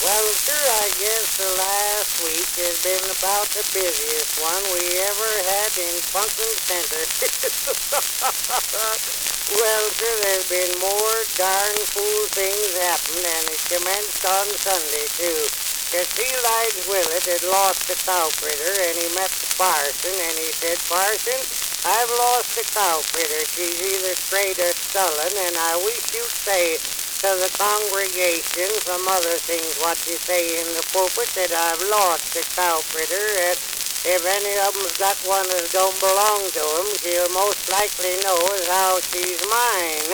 Well, sure, I guess the last week has been about the busiest one we ever had in Function Center. Well, sure, there's been more darn fool things happen, and it commenced on Sunday, too. Cause Eli Willett had lost a cow critter, and he met the parson, and he said, "Parson, I've lost a cow critter. She's either strayed or stolen, and I wish you'd say to the congregation, some other things what you say in the pulpit, that I've lost a cow critter, and if any of 'em's got one that don't belong to 'em, she'll most likely know as how she's mine."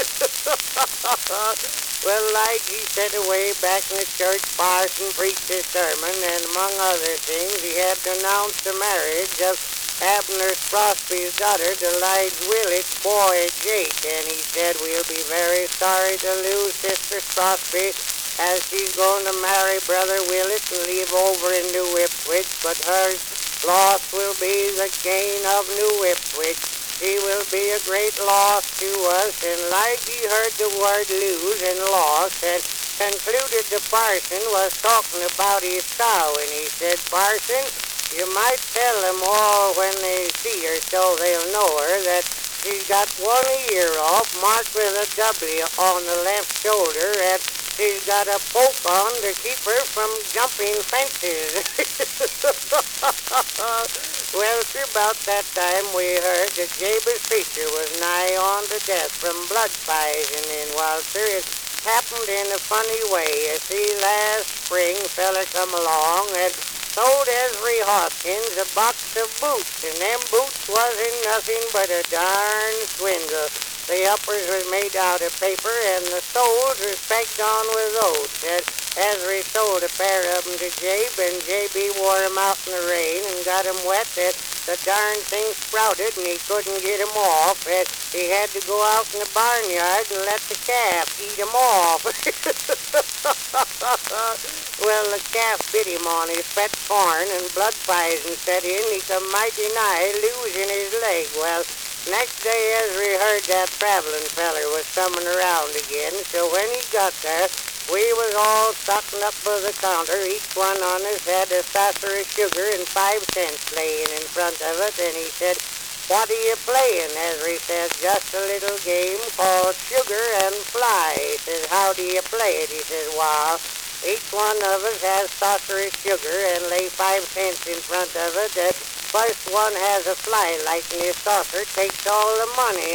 Well, like he said away back in the church, parson preached his sermon, and among other things, he had to announce the marriage of Abner Crosby's daughter to Lige Willett's boy, Jake, and he said, "We'll be very sorry to lose Sister Crosby, as she's going to marry Brother Willett and leave over in New Ipswich, but her loss will be the gain of New Ipswich. She will be a great loss to us," and like he heard the word lose and loss, and concluded the parson was talking about his cow, and he said, "Parson, you might tell them all when they see her so they'll know her that she's got one ear off marked with a W on the left shoulder, and she's got a poke on to keep her from jumping fences." Well, sure, about that time we heard that Jabez Fisher was nigh on to death from blood poisoning. Well, sir, it happened in a funny way. You see, last spring, fella come along and sold Ezry Hoskins a box of boots, and them boots wasn't nothing but a darn swindle. The uppers was made out of paper, and the soles was pegged on with oats. And Ezry sold a pair of 'em to Jabe, and J.B. wore 'em out in the rain and got 'em wet. That the darn thing sprouted, and he couldn't get 'em off. And he had to go out in the barnyard and let the calf eat 'em off. Well, the calf bit him on his fat corn, and blood poison set in. He come mighty nigh losing his leg. Well, next day Ezry heard that traveling feller was coming around again, so when he got there, we was all stocking up by the counter. Each one on us had a saucer of sugar and 5 cents laying in front of it, and he said, "What are you playing?" Ezry says, "Just a little game called Sugar and Fly." He says, "How do you play it?" He says, "Well, each one of us has a saucer of sugar and lay 5 cents in front of it. The first one has a fly lighting his saucer, takes all the money."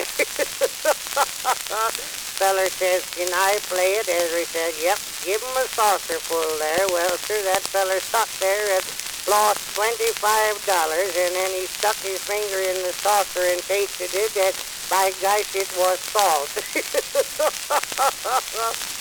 Feller says, "Can I play it?" Ezry said, "Yep, give him a saucer full there." Well, sir, that feller sat there and lost $25, and then he stuck his finger in the saucer and tasted it, and by gosh, it was salt.